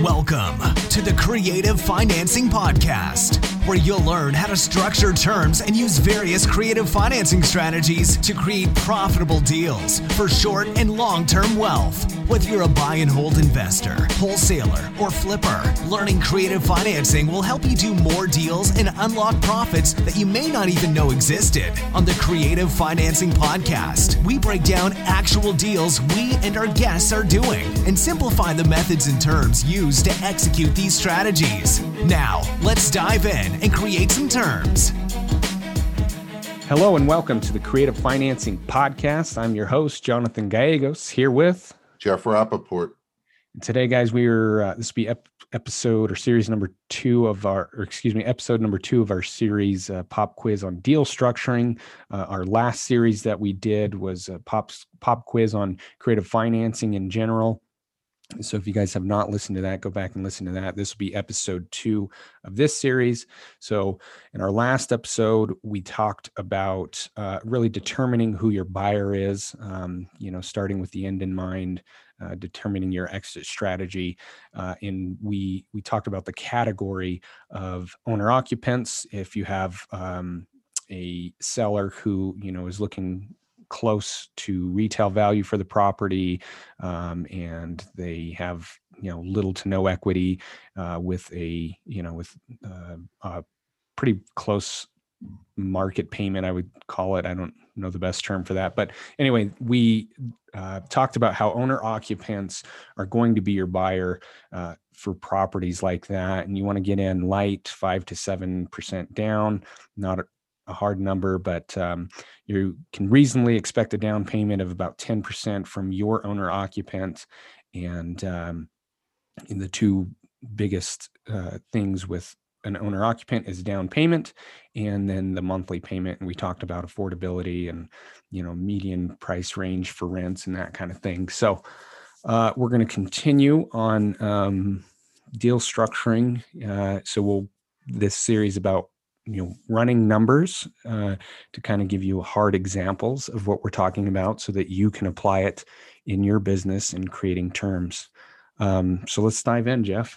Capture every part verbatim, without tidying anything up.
Welcome to the Creative Financing Podcast, where you'll learn how to structure terms and use various creative financing strategies to create profitable deals for short and long-term wealth. Whether you're a buy and hold investor, wholesaler, or flipper, learning creative financing will help you do more deals and unlock profits that you may not even know existed. On the Creative Financing Podcast, we break down actual deals we and our guests are doing and simplify the methods and terms used to execute these strategies. Now, let's dive in and create some terms. Hello and welcome to the Creative Financing Podcast. I'm your host, Jonathan Gallegos, here with Jeff Rappaport. Today, guys, we're uh, this will be ep- episode or series number two of our, or excuse me, episode number two of our series, uh, Pop Quiz on Deal Structuring. Uh, our last series that we did was a pop pop quiz on creative financing in general. So if you guys have not listened to that, go back and listen to that. This will be episode two of this series. So in our last episode, we talked about uh, really determining who your buyer is, um, you know, starting with the end in mind, uh, determining your exit strategy. Uh, and we we talked about the category of owner occupants. If you have um, a seller who, you know, is looking close to retail value for the property, um, and they have, you know, little to no equity, uh, with a, you know, with uh, a pretty close market payment, I would call it. I don't know the best term for that. But anyway, we uh, talked about how owner occupants are going to be your buyer uh, for properties like that. And you want to get in light, five to seven percent down, not a a hard number, but um, you can reasonably expect a down payment of about ten percent from your owner occupant. And um, in the two biggest uh, things with an owner occupant is down payment and then the monthly payment. And we talked about affordability and, you know, median price range for rents and that kind of thing. So uh, we're going to continue on um, deal structuring. Uh, so we'll, this series about you know, running numbers uh, to kind of give you hard examples of what we're talking about so that you can apply it in your business and creating terms. Um, so let's dive in, Jeff.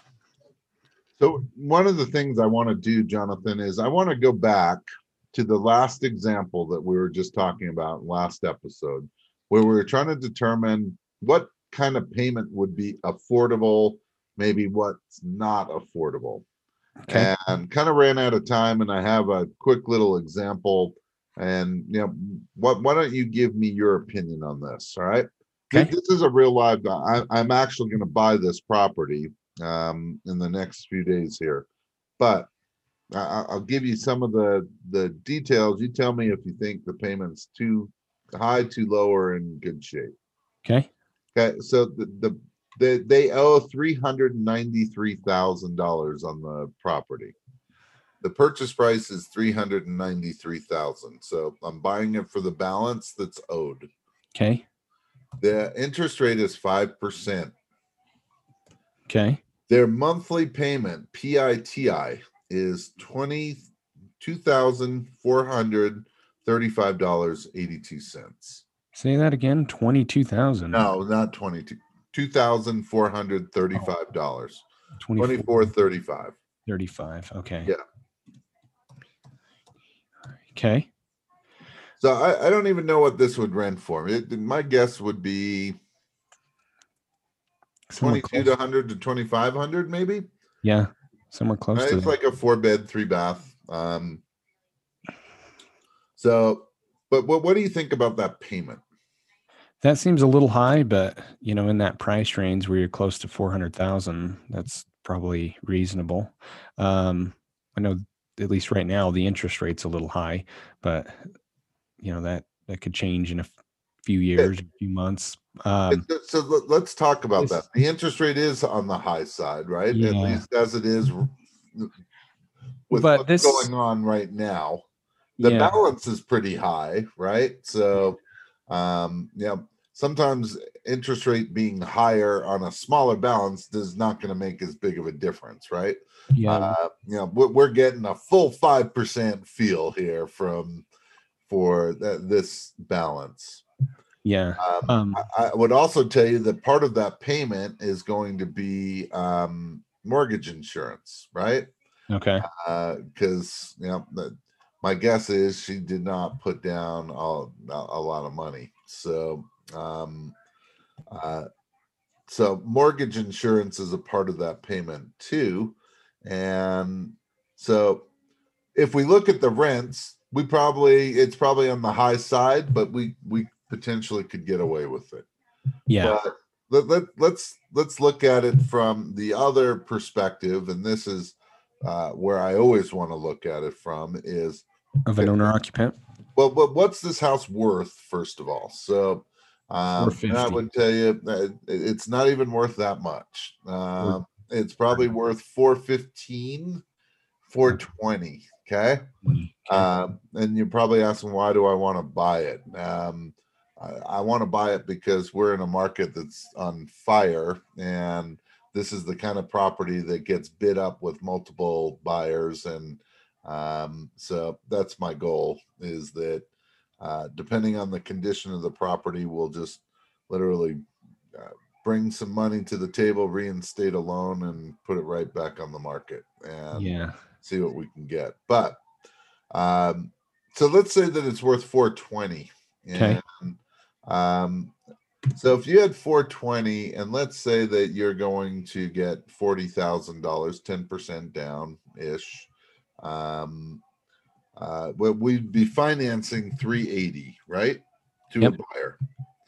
So one of the things I want to do, Jonathan, is I want to go back to the last example that we were just talking about last episode, where we were trying to determine what kind of payment would be affordable, maybe what's not affordable. Okay. And kind of ran out of time, and I have a quick little example. And you know, what? Why don't you give me your opinion on this? All right. Okay. This is a real live. I, I'm actually going to buy this property um, in the next few days here, but I, I'll give you some of the the details. You tell me if you think the payment's too high, too low, or in good shape. Okay. Okay. So the the They, they owe three hundred ninety-three thousand dollars on the property. The purchase price is three hundred ninety-three thousand dollars. So I'm buying it for the balance that's owed. Okay. The interest rate is five percent. Okay. Their monthly payment, P I T I, is twenty-two thousand four hundred thirty-five dollars and eighty-two cents. Say that again, twenty-two thousand No, dollars. not twenty-two. two thousand four hundred thirty-five dollars. twenty-four thirty-five. thirty-five. Okay. Yeah. Okay. So I, I don't even know what this would rent for. It, my guess would be twenty-two to one hundred to twenty-five hundred, maybe. Yeah, somewhere close right? to It's that. like a four bed, three bath. Um, so, but what what do you think about that payment? That seems a little high, but you know, in that price range where you're close to four hundred thousand, that's probably reasonable. Um, I know at least right now the interest rate's a little high, but you know that that could change in a few years, a few months. Um, so let's talk about that. The interest rate is on the high side, right? Yeah. At least as it is with but what's this, going on right now. The yeah. balance is pretty high, right? So, um, yeah, sometimes interest rate being higher on a smaller balance is not going to make as big of a difference, right? Yeah. Uh, you know, we're, we're getting a full five percent feel here from for th- this balance. Yeah. Um, Um, I, I would also tell you that part of that payment is going to be um, mortgage insurance, right? okay. Because you know, the, my guess is she did not put down a, a lot of money. So, um, uh, so mortgage insurance is a part of that payment too. And so, if we look at the rents, we probably it's probably on the high side, but we we potentially could get away with it. Yeah. But let, let, let's let's look at it from the other perspective, and this is uh, where I always want to look at it from is Of an owner occupant. well, but what's this house worth first of all? So, um, and I four fifty. would tell you that it's not even worth that much. Um, it's probably worth four fifteen, four twenty. Okay. Okay. Um, and you're probably asking, why do I want to buy it? Um, I, I want to buy it because we're in a market that's on fire, and this is the kind of property that gets bid up with multiple buyers. And um, so that's my goal, is that uh, depending on the condition of the property, we'll just literally uh, bring some money to the table, reinstate a loan, and put it right back on the market and Yeah. see what we can get. But um, so let's say that it's worth four twenty. Okay. And um, so if you had four twenty, and let's say that you're going to get forty thousand dollars, ten percent down ish, um, uh, well, we'd be financing three eighty, right? To Yep. a buyer.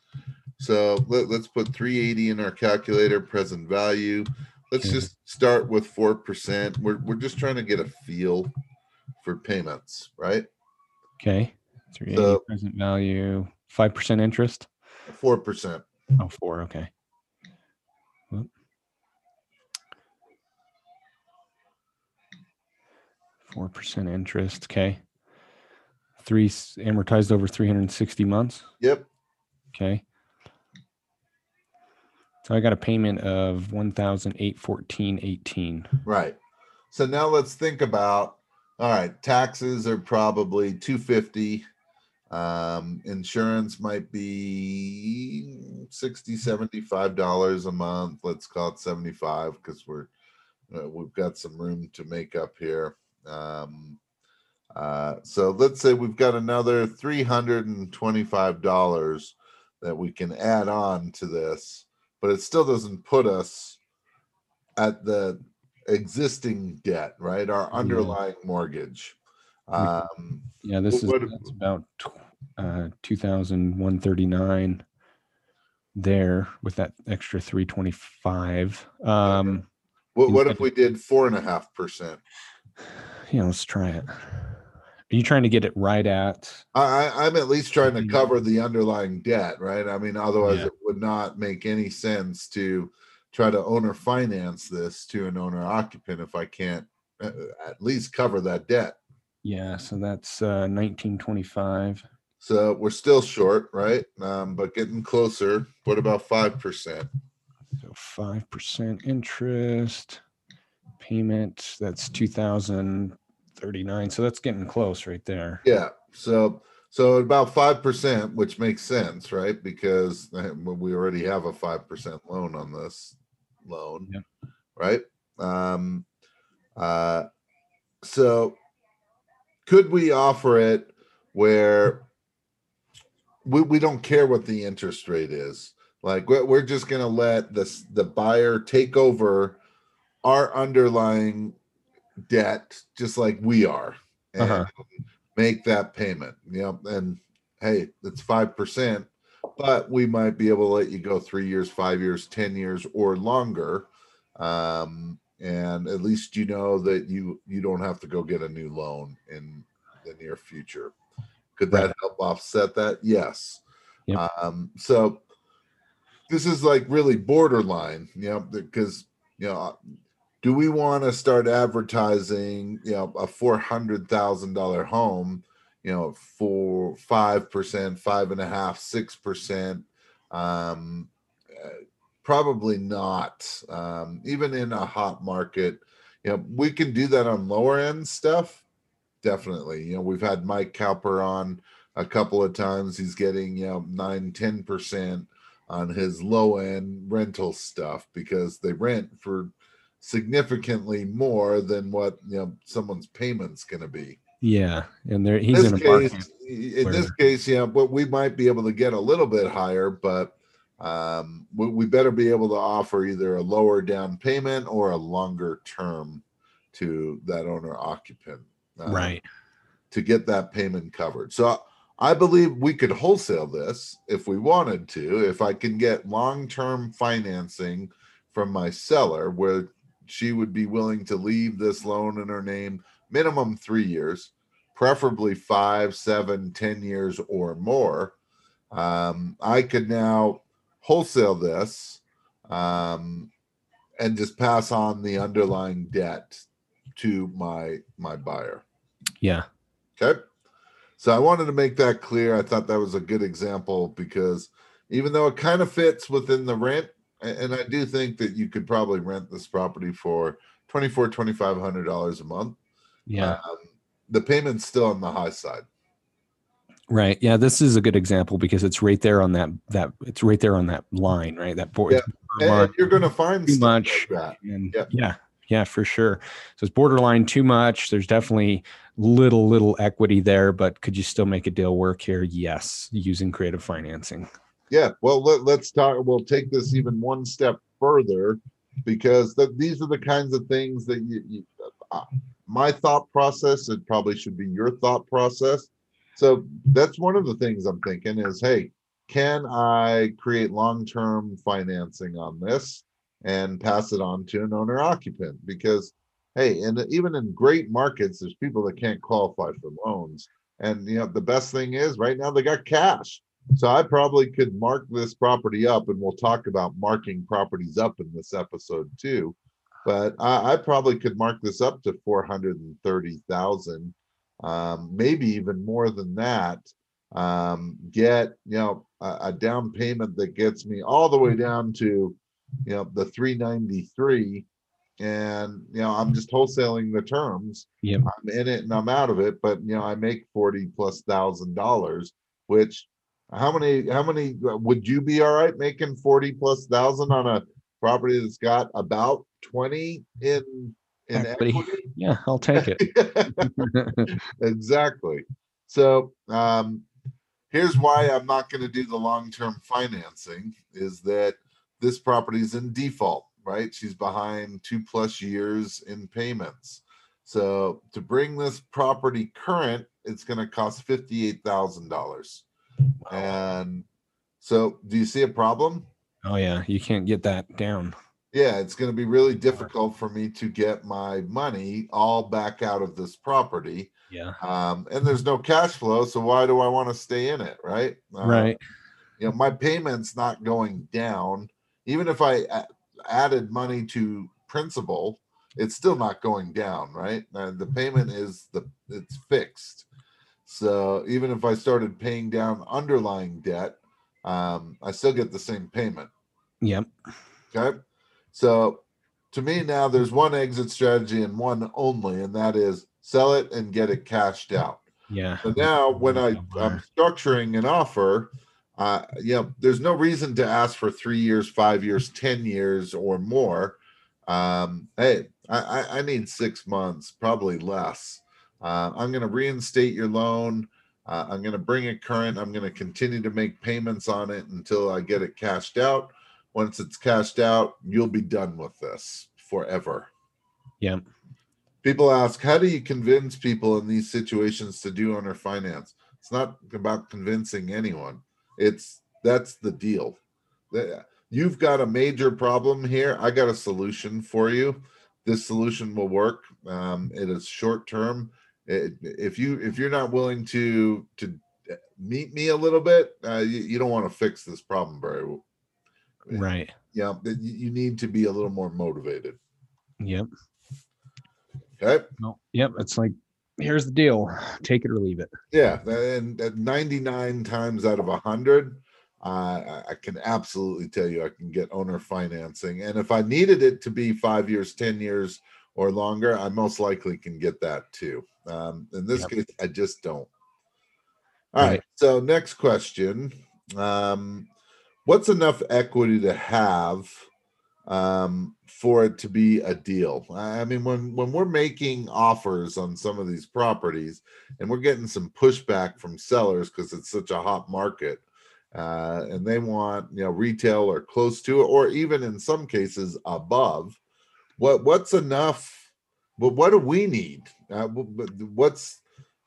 So let, let's put three eighty in our calculator, present value. Let's Okay. just start with four percent. We're, we're just trying to get a feel for payments, right? Okay. three eighty So present value, five percent interest. four percent. Oh, four. Okay. Whoop. four percent interest. Okay. Three s- amortized over three hundred sixty months. Yep. Okay. So I got a payment of one thousand eight fourteen eighteen. Right. So now let's think about, all right, taxes are probably two fifty. Um, insurance might be sixty, seventy-five dollars a month. Let's call it seventy-five because we're uh, we've got some room to make up here. Um, uh, so let's say we've got another three hundred twenty-five dollars that we can add on to this, but it still doesn't put us at the existing debt, right? Our underlying yeah. mortgage. Um, yeah, this what, is that's about uh, two thousand one hundred thirty-nine there with that extra three twenty-five. Um, what what if we did four and a half percent? Yeah, let's try it. Are you trying to get it right at? I, I'm at least trying to cover the underlying debt, right? I mean, otherwise yeah. it would not make any sense to try to owner finance this to an owner occupant if I can't uh, at least cover that debt. Yeah, so that's uh, nineteen twenty-five. So we're still short, right? Um, but getting closer. What about five percent? So five percent interest payment. That's two thousand thirty-nine. So that's getting close right there. Yeah. So so about five percent, which makes sense, right? Because we already have a five percent loan on this loan, yep. right? Um, uh, so could we offer it where we, we don't care what the interest rate is? Like we're, we're just going to let this, the buyer take over our underlying debt, just like we are, and uh-huh. make that payment. You know, and hey, it's five percent, but we might be able to let you go three years, five years, ten years, or longer. Um, and at least you know that you you don't have to go get a new loan in the near future. Could that right. help offset that? Yes. Yep. Um, so this is like really borderline, you know, because you know, do we want to start advertising, you know, a four hundred thousand dollar home, you know, for five percent, five and a half, six percent? Um, uh, probably not. Um, even in a hot market, you know, we can do that on lower end stuff, definitely. You know, we've had Mike Cowper on a couple of times. He's getting, you know, nine, ten percent on his low end rental stuff because they rent for significantly more than what, you know, someone's payment's going to be. Yeah, and there In he's this in a case, market in where- this case, yeah, but we might be able to get a little bit higher, but um, we, we better be able to offer either a lower down payment or a longer term to that owner occupant, um, right. to get that payment covered. So I believe we could wholesale this if we wanted to, if I can get long-term financing from my seller where she would be willing to leave this loan in her name minimum three years, preferably five, seven, ten years or more. Um, I could now wholesale this um, and just pass on the underlying debt to my my buyer. Yeah. Okay. So I wanted to make that clear. I thought that was a good example because even though it kind of fits within the rent, and I do think that you could probably rent this property for twenty-four hundred dollars, twenty-five hundred dollars a month. Yeah. Um, the payment's still on the high side. Right. Yeah. This is a good example because it's right there on that, that it's right there on that line, right? That board. Yeah. And, and you're going to find too stuff much. like that. And Yeah. yeah. Yeah, for sure. So it's borderline too much. There's definitely little, little equity there, but could you still make a deal work here? Yes. Using creative financing. Yeah. Well, let, let's talk. We'll take this even one step further because the, these are the kinds of things that you, you uh, my thought process, it probably should be your thought process. So that's one of the things I'm thinking is, hey, can I create long-term financing on this and pass it on to an owner occupant? Because, hey, and even in great markets, there's people that can't qualify for loans. And, you know, the best thing is right now they got cash. So I probably could mark this property up, and we'll talk about marking properties up in this episode too. But I, I probably could mark this up to four hundred thirty thousand, um, maybe even more than that. Um, get, you know, a, a down payment that gets me all the way down to, you know, the three ninety-three, and you know, I'm just wholesaling the terms. Yep. I'm in it and I'm out of it, but you know, I make forty plus thousand dollars, which how many how many would you be all right making forty plus thousand on a property that's got about twenty in in Equity. equity? Yeah, I'll take it. Exactly. So um here's why I'm not going to do the long-term financing is that this property is in default, right? She's behind two plus years in payments. So to bring this property current, it's going to cost fifty-eight thousand dollars. And so do you see a problem? Oh yeah, you can't get that down. Yeah, it's going to be really difficult for me to get my money all back out of this property. Yeah. Um, and there's no cash flow, so why do I want to stay in it, right? Uh, Right. You know, my payment's not going down. Even if I a- added money to principal, it's still not going down, right? Uh, the payment is the it's fixed. So even if I started paying down underlying debt, um, I still get the same payment. Yep. Okay. So to me now there's one exit strategy and one only, and that is sell it and get it cashed out. Yeah. So now when I, I'm structuring an offer, uh, you know, there's no reason to ask for three years, five years, ten years or more. Um, hey, I, I, I need six months, probably less. Uh, I'm going to reinstate your loan. Uh, I'm going to bring it current. I'm going to continue to make payments on it until I get it cashed out. Once it's cashed out, you'll be done with this forever. Yeah. People ask, how do you convince people in these situations to do owner finance? It's not about convincing anyone. It's that's the deal. You've got a major problem here. I got a solution for you. This solution will work. Um, it is short term. It, if you if you're not willing to to meet me a little bit, uh, you, you don't want to fix this problem very well. Right. Yeah, you need to be a little more motivated. Yep. Okay. No. Yep. It's like, here's the deal. Take it or leave it. Yeah, and at ninety-nine times out of one hundred, uh, I can absolutely tell you I can get owner financing. And if I needed it to be five years, ten years, or longer, I most likely can get that too. Um, in this Yep. case, I just don't. All right. Right. So next question. Um, what's enough equity to have um, for it to be a deal? I mean, when, when we're making offers on some of these properties and we're getting some pushback from sellers because it's such a hot market, uh, and they want, you know, retail or close to it, or even in some cases above, what what's enough? But what do we need? Uh, what's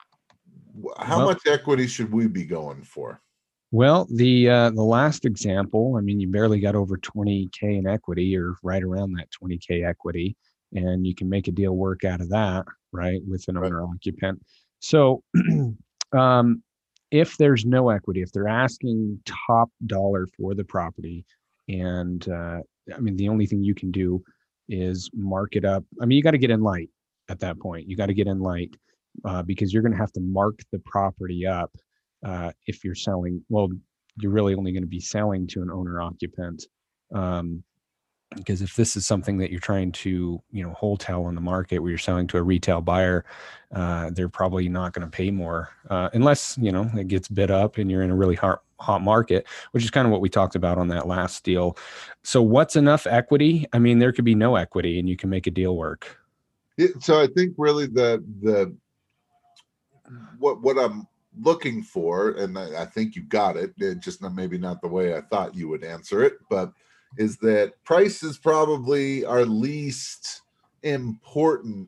how Well, much equity should we be going for? well, the uh, the last example, I mean, you barely got over twenty K in equity, or right around that twenty K equity, and you can make a deal work out of that, right, with an Right. owner occupant. So, um, if there's no equity, if they're asking top dollar for the property, and uh, I mean, the only thing you can do is mark it up. I mean, you got to get in light at that point. You got to get in light uh, because you're going to have to mark the property up uh, if you're selling. Well, you're really only going to be selling to an owner occupant. Um, because if this is something that you're trying to, you know, wholesale on the market where you're selling to a retail buyer, uh, they're probably not going to pay more uh, unless, you know, it gets bid up and you're in a really hot, hot market, which is kind of what we talked about on that last deal. So what's enough equity? I mean, there could be no equity and you can make a deal work. Yeah, so I think really the the what what I'm looking for, and I, I think you got it, it just not, maybe not the way I thought you would answer it, but is that price is probably our least important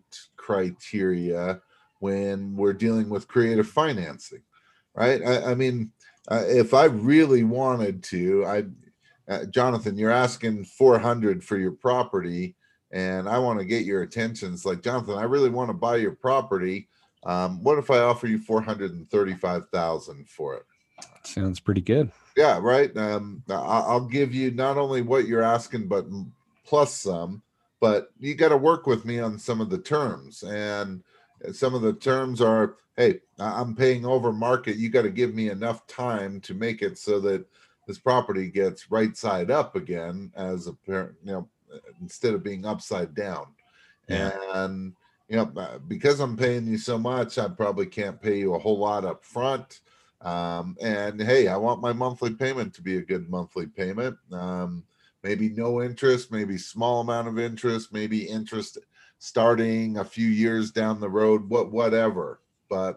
criteria when we're dealing with creative financing, right? I, I mean, uh, if I really wanted to, I, uh, Jonathan, you're asking four hundred for your property, and I want to get your attention. It's like, Jonathan, I really want to buy your property. Um, what if I offer you four hundred thirty-five thousand for it? Sounds pretty good. Yeah, right. Um, I'll give you not only what you're asking, but plus some. But you got to work with me on some of the terms, and some of the terms are, hey, I'm paying over market. You got to give me enough time to make it so that this property gets right side up again, as a parent, you know, instead of being upside down. Yeah. And you know, because I'm paying you so much, I probably can't pay you a whole lot up front. Um, and hey, I want my monthly payment to be a good monthly payment. Um, maybe no interest, maybe small amount of interest, maybe interest starting a few years down the road, what whatever. But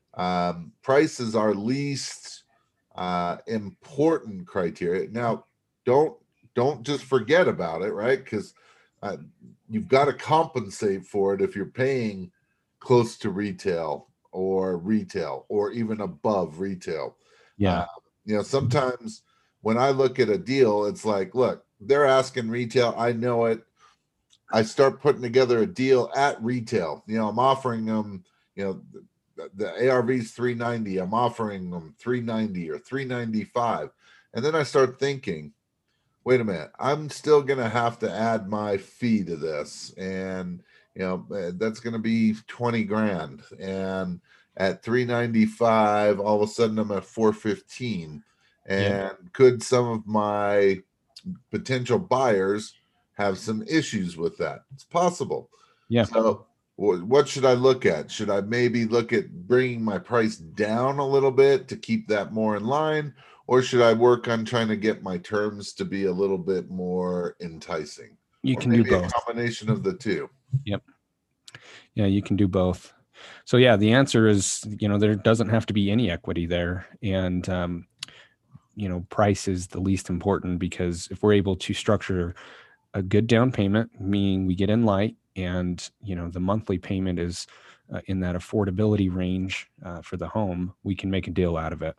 um, price is our least uh, important criteria. Now, don't don't just forget about it, right? Because uh, you've got to compensate for it if you're paying close to retail or retail or even above retail. Yeah. Uh, you know, sometimes when I look at a deal, it's like, look, they're asking retail. I know it. I start putting together a deal at retail. You know, I'm offering them, you know, the, the A R V is three ninety. I'm offering them three ninety or three ninety-five. And then I start thinking, wait a minute, I'm still going to have to add my fee to this. And, you know, that's going to be twenty grand. And at three ninety-five, all of a sudden I'm at four fifteen. And Yeah. could some of my potential buyers have some issues with that? It's possible. Yeah. So what should I look at? Should I maybe look at bringing my price down a little bit to keep that more in line? Or should I work on trying to get my terms to be a little bit more enticing? You Or can do maybe a both. combination of the two. Yep. Yeah, you can do both. So yeah, the answer is, you know, there doesn't have to be any equity there. And, um, you know, price is the least important, because if we're able to structure a good down payment, meaning we get in light, and, you know, the monthly payment is uh, in that affordability range uh, for the home, we can make a deal out of it.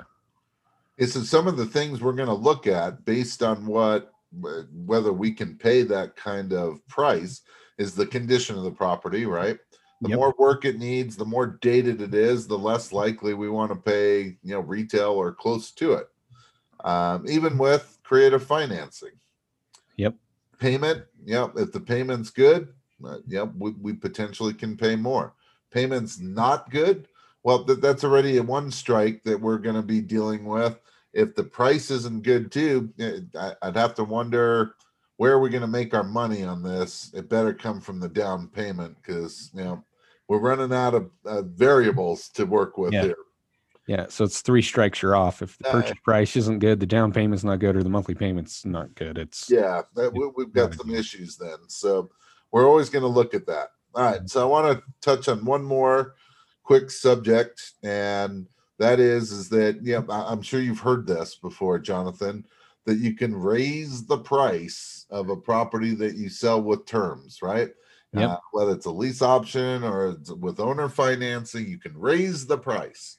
It's so some of the things we're going to look at based on what, whether we can pay that kind of price, is the condition of the property, right? The Yep. more work it needs, the more dated it is, the less likely we want to pay, you know, retail or close to it. Um, even with creative financing. Yep. Payment, yeah, if the payment's good, uh, yeah, we, we potentially can pay more. Payment's not good, well, th- that's already a one strike that we're going to be dealing with. If the price isn't good too, I, I'd have to wonder where are we going to make our money on this? It better come from the down payment because, you know, we're running out of uh, variables to work with Yeah. here. Yeah. So it's three strikes, you're off. If the Uh, purchase price isn't good, the down payment's not good, or the monthly payment's not good. It's Yeah, that, we, we've got some issues then. So we're always going to look at that. All right. So I want to touch on one more quick subject, and that is, is that, yeah, I'm sure you've heard this before, Jonathan, that you can raise the price of a property that you sell with terms, right? Yep. Uh, whether it's a lease option or it's with owner financing, you can raise the price.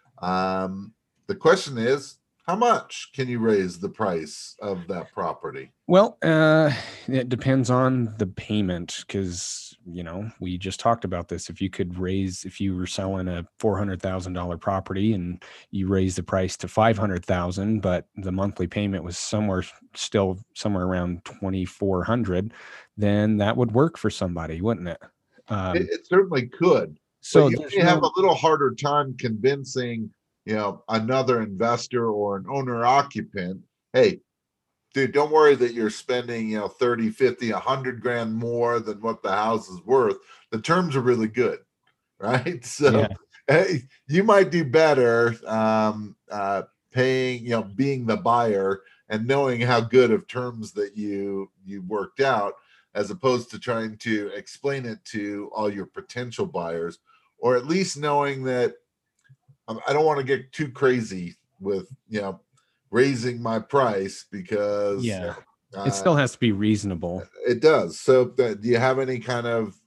Um, the question is, how much can you raise the price of that property? Well, uh, it depends on the payment because, you know, we just talked about this. If you could raise, if you were selling a four hundred thousand dollars property and you raise the price to five hundred thousand dollars, but the monthly payment was somewhere still somewhere around twenty-four hundred dollars, then that would work for somebody, wouldn't it? Um, it, it certainly could. so but you may no, have a little harder time convincing, you know, another investor or an owner occupant, hey, dude, don't worry that you're spending, you know, thirty, fifty, a hundred grand more than what the house is worth. The terms are really good, right? So yeah. Hey, you might do better um, uh, paying, you know, being the buyer and knowing how good of terms that you you worked out, as opposed to trying to explain it to all your potential buyers, or at least knowing that um, I don't want to get too crazy with, you know, raising my price because yeah, uh, it still has to be reasonable. It does. So uh, do you have any kind of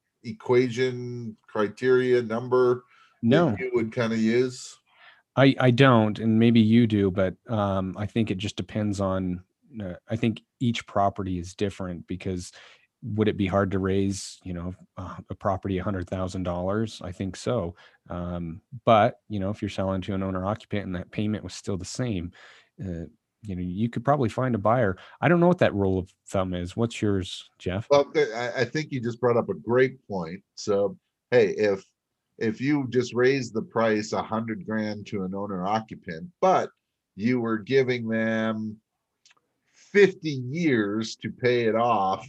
equation, criteria, number no. that you would kind of use? I, I don't, and maybe you do, but um, I think it just depends on, uh, I think each property is different because would it be hard to raise, you know, uh, a property one hundred thousand dollars? I think so. Um, but, you know, if you're selling to an owner occupant and that payment was still the same, uh, you know, you could probably find a buyer. I don't know what that rule of thumb is. What's yours, Jeff? Well, I think you just brought up a great point. So, hey, if if you just raise the price a hundred grand to an owner occupant, but you were giving them fifty years to pay it off,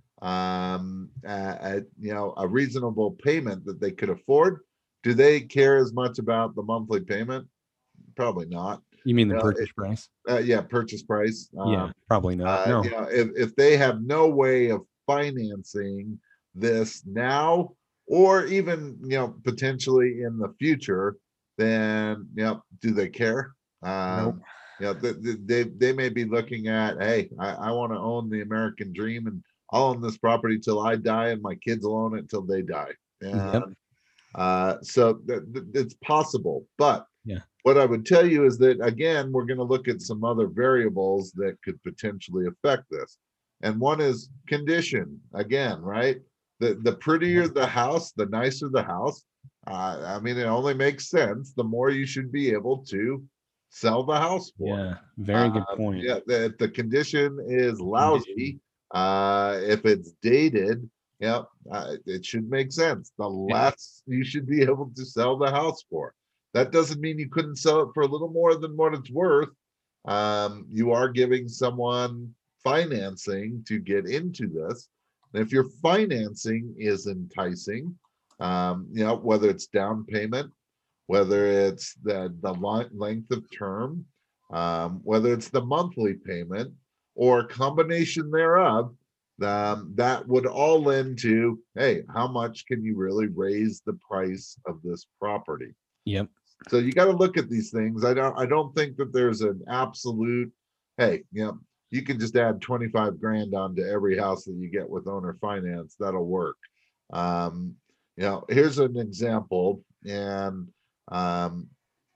um, at, you know, a reasonable payment that they could afford, do they care as much about the monthly payment? Probably not. You mean the you know, purchase it, price? Uh, yeah, purchase price. Yeah, um, probably not. uh, No. You know, if, if they have no way of financing this now, or even, you know, potentially in the future, then, you know, do they care? Um, nope. You know, they, they, they may be looking at, hey, I, I want to own the American dream and I'll own this property till I die and my kids will own it till they die. And yep. uh, so th- th- it's possible. But yeah. what I would tell you is that, again, we're going to look at some other variables that could potentially affect this. And one is condition, again, right? The, the prettier the house, the nicer the house. Uh, I mean, it only makes sense. The more you should be able to sell the house for. Yeah, very good uh, point. Yeah, if the condition is lousy, uh, if it's dated, yeah, uh, it should make sense. The less yeah. you should be able to sell the house for. That doesn't mean you couldn't sell it for a little more than what it's worth. Um, you are giving someone financing to get into this. And if your financing is enticing, um, you know, whether it's down payment, whether it's the, the length of term, um, whether it's the monthly payment, or a combination thereof, um, that would all lend to, hey, how much can you really raise the price of this property? Yep. So you got to look at these things. I don't I don't think that there's an absolute, hey, you know, you can just add twenty-five grand onto every house that you get with owner finance. That'll work. Um, you know, here's an example. And um,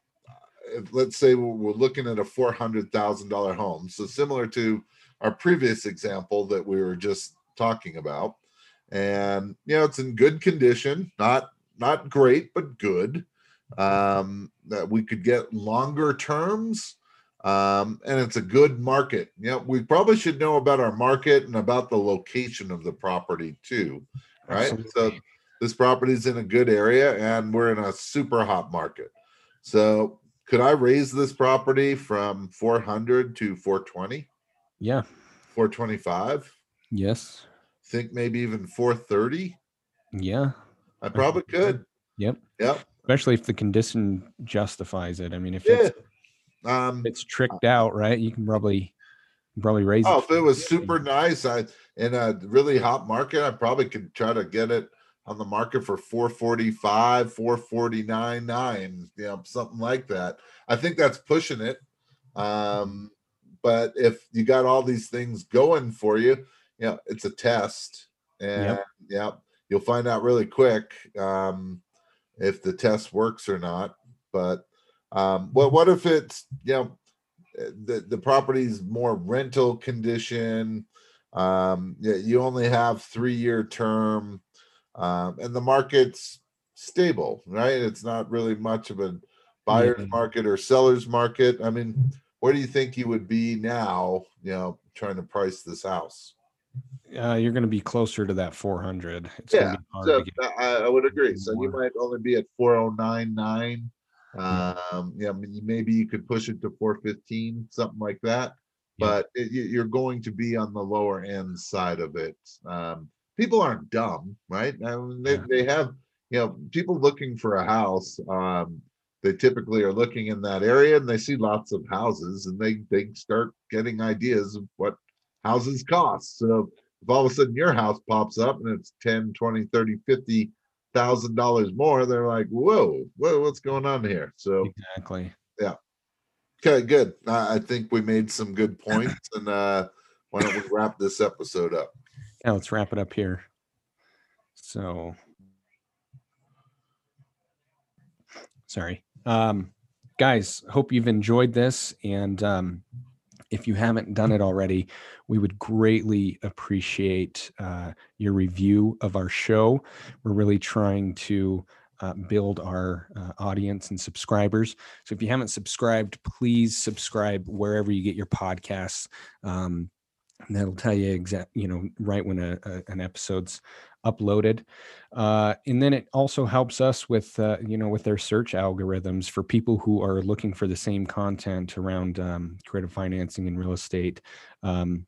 if, let's say we're, we're looking at a four hundred thousand dollars home. So similar to our previous example that we were just talking about. And, you know, it's in good condition, not not great, but good. Um, that we could get longer terms, um, and it's a good market. You know, we probably should know about our market and about the location of the property too, right? Absolutely. So this property is in a good area and we're in a super hot market. So could I raise this property from four hundred to four twenty? Yeah. four twenty-five. Yes. Think maybe even four thirty. Yeah. I probably could. Yep. Yep. Especially if the condition justifies it. I mean, if Yeah. it's Um, it's tricked out, right? You can probably probably raise oh, it. if it was super nice, I in a really hot market, I probably could try to get it on the market for four forty-five, four forty-nine, nine, you know, something like that. I think that's pushing it. Um, but if you got all these things going for you, you know, it's a test, and Yep. yeah, you'll find out really quick um, if the test works or not. But um, well, what if it's, you know, the the property's more rental condition? Um, yeah, you only have three year term, um, and the market's stable, right? It's not really much of a buyer's Yeah. market or seller's market. I mean, where do you think you would be now, you know, trying to price this house? Uh, you're going to be closer to that four hundred. It's Yeah, going to be hard so to get. I, I would agree. So you more. might only be at four oh nine nine. Yeah. Um, yeah, I mean, maybe you could push it to four fifteen, something like that. Yep. But it, you- you're going to be on the lower end side of it. Um, people aren't dumb, right? I mean, they, Yeah. they have, you know, people looking for a house. Um, they typically are looking in that area and they see lots of houses and they they start getting ideas of what houses cost. So if all of a sudden your house pops up and it's ten, twenty, thirty, fifty thousand dollars more, they're like, whoa, whoa, what's going on here? So Exactly. yeah. Okay, good. I, I think we made some good points, and uh why don't we wrap this episode up? Yeah, let's wrap it up here. So, sorry. Um, guys, hope you've enjoyed this. And um, if you haven't done it already, we would greatly appreciate uh, your review of our show. We're really trying to uh, build our uh, audience and subscribers. So if you haven't subscribed, please subscribe wherever you get your podcasts. Um, and that'll tell you exact, you know, right when a, a, an episode's uploaded. Uh, and then it also helps us with, uh, you know, with their search algorithms for people who are looking for the same content around um, creative financing and real estate. Um,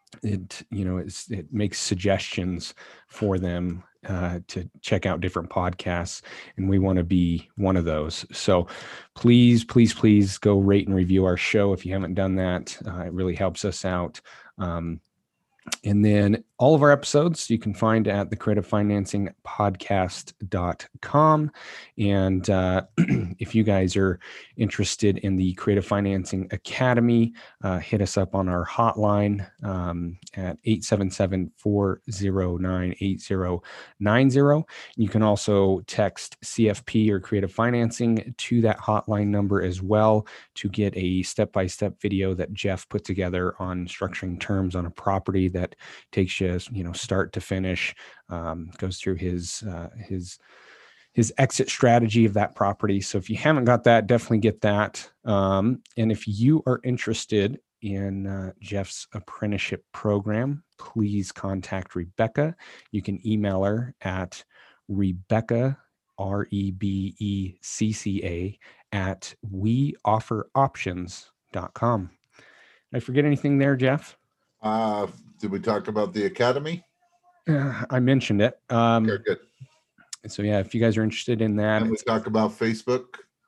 it, you know, it's, it makes suggestions for them uh, to check out different podcasts. And we want to be one of those. So please, please, please go rate and review our show. If you haven't done that, uh, it really helps us out. Um, and then all of our episodes you can find at the creative financing podcast dot com. And uh, if you guys are interested in the Creative Financing Academy, uh, hit us up on our hotline um, at eight seven seven, four oh nine, eight oh nine oh. You can also text C F P or Creative Financing to that hotline number as well to get a step-by-step video that Jeff put together on structuring terms on a property that takes you, you know, start to finish, um, goes through his, uh, his, his exit strategy of that property. So if you haven't got that, definitely get that. Um, and if you are interested in uh, Jeff's apprenticeship program, please contact Rebecca. You can email her at Rebecca, R E B E C C A, at we offer options dot com. Did I forget anything there, Jeff? Uh did we talk about the academy? Uh, I mentioned it. Um, Okay, good. So yeah, if you guys are interested in that, And we talk about Facebook.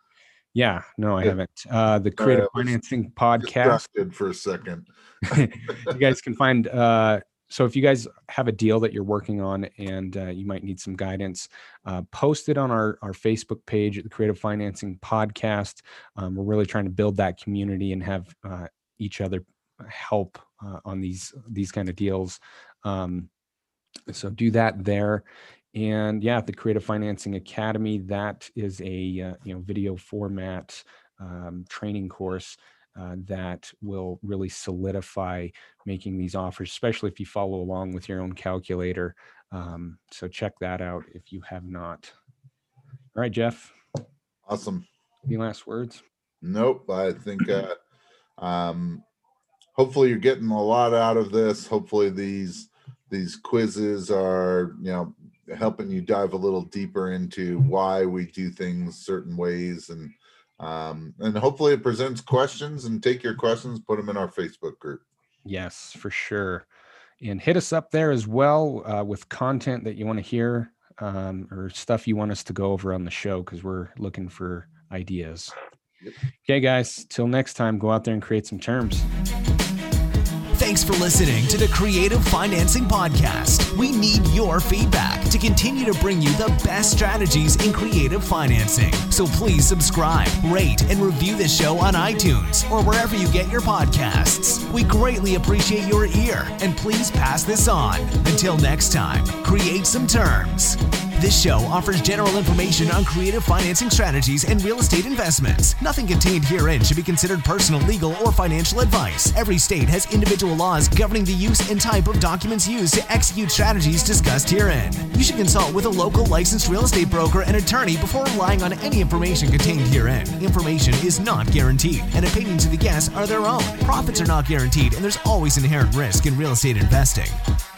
yeah, no, I Good. haven't. Uh, the Creative I was Financing Podcast. Distracted for a second. You guys can find. Uh, so if you guys have a deal that you're working on and uh, you might need some guidance, uh, post it on our our Facebook page at the Creative Financing Podcast. Um, we're really trying to build that community and have uh, each other help uh, on these these kind of deals. Um, so do that there. And yeah, the Creative Financing Academy, that is a uh, you know video format um, training course uh, that will really solidify making these offers, especially if you follow along with your own calculator. Um, so check that out if you have not. All right, Jeff. Awesome. Any last words? Nope. I think uh, um, hopefully you're getting a lot out of this. Hopefully these these quizzes are, you know, helping you dive a little deeper into why we do things certain ways, and um, and hopefully it presents questions. And take your questions, put them in our Facebook group. Yes, for sure. And hit us up there as well uh, with content that you want to hear um, or stuff you want us to go over on the show, because we're looking for ideas. Yep. Okay, guys, till next time, go out there and create some terms. Thanks for listening to the Creative Financing Podcast. We need your feedback to continue to bring you the best strategies in creative financing. So please subscribe, rate, and review the show on iTunes or wherever you get your podcasts. We greatly appreciate your ear, and please pass this on. Until next time, create some terms. This show offers general information on creative financing strategies and real estate investments. Nothing contained herein should be considered personal, legal, or financial advice. Every state has individual laws governing the use and type of documents used to execute strategies discussed herein. You should consult with a local licensed real estate broker and attorney before relying on any information contained herein. Information is not guaranteed, and opinions of the guests are their own. Profits are not guaranteed, and there's always inherent risk in real estate investing.